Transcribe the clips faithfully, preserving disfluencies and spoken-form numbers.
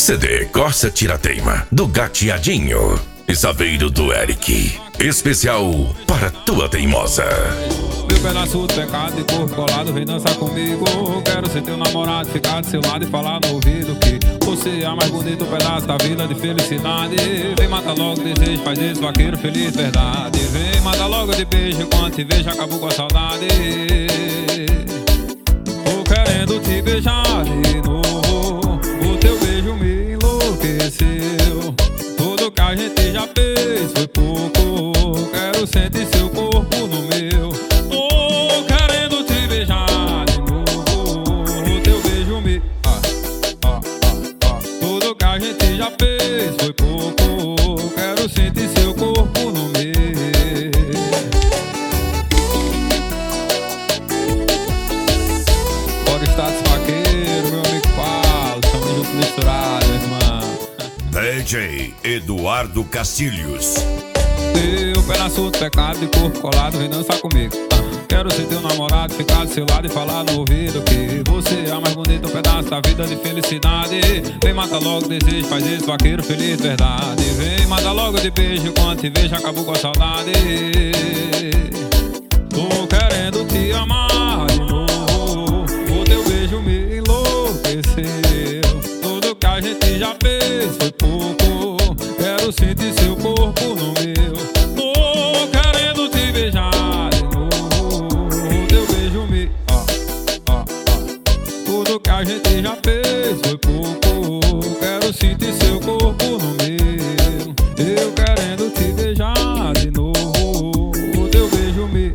C D Corsa Tirateima, do Gateadinho e Saveiro do Eric. Especial para tua teimosa. Meu pedaço de pecado de corpo colado, vem dançar comigo. Quero ser teu namorado, ficar do seu lado e falar no ouvido que você é a mais bonita pedaço da vida de felicidade. Vem matar logo o desejo, faz esse vaqueiro feliz, verdade. Vem matar logo de beijo, quando te vejo acabou com a saudade. Tô querendo te beijar de novo, o teu beijo me enlouqueceu. Tudo que a gente já fez foi pouco, quero sentir seu corpo no meu. Tô querendo te beijar de novo, o teu beijo me... Ah, ah, ah, ah. Tudo que a gente já fez foi pouco, quero sentir seu corpo no meu. Fora o status vaqueiro, meu amigo Paulo, estamos juntos misturados, irmão. D J Eduardo Castilhos. Teu pedaço de pecado de corpo colado, vem dançar comigo. Quero ser teu namorado, ficar do seu lado e falar no ouvido que você é a mais bonita pedaço da vida de felicidade. Vem matar logo o desejo, faz esse vaqueiro feliz, verdade. Vem matar logo de beijo, quando te vejo acabou com a saudade. Tô querendo te amar de novo, o teu beijo me enlouqueceu. Tudo que a gente já fez foi pouco, quero sentir seu corpo no meu. Tô querendo te beijar de novo, o teu beijo me... Ah, ah, ah. Tudo que a gente já fez foi pouco, quero sentir seu corpo no meu. Eu querendo te beijar de novo, o teu beijo me...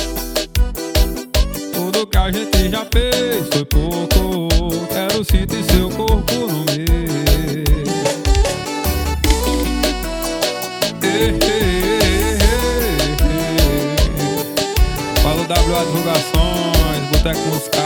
Tudo que a gente já fez foi pouco, quero sentir seu corpo no meu. Fala o W A Divulgações, Boteco Musical.